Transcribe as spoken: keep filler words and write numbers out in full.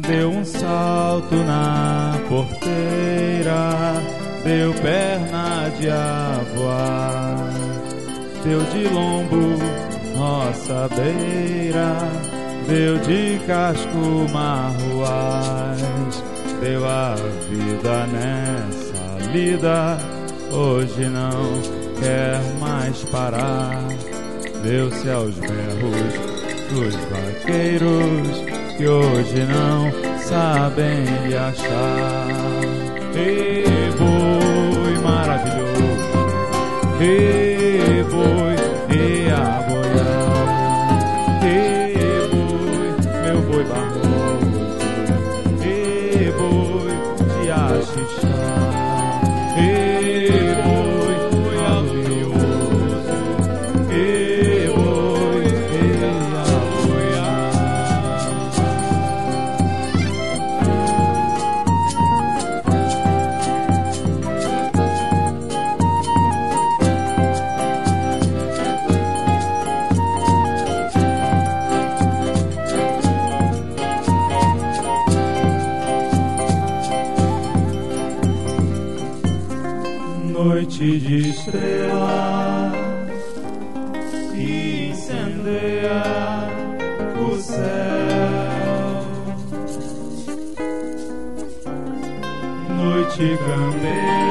deu um salto na porteira, deu perna de avoar, deu de lombo nossa beira, deu de casco marruás, deu a vida nessa lida, hoje não quer mais parar, deu-se aos berros dos vaqueiros que hoje não sabem lhe achar. Ei, boi maravilhoso, ei, boi, e a boiar, ei, boi, meu boi barroso, ei, boi, de axixá, ei, boi, boi alvioso, ei, boi, e a boiar. Noite de estrela que incendeia o céu, noite candeia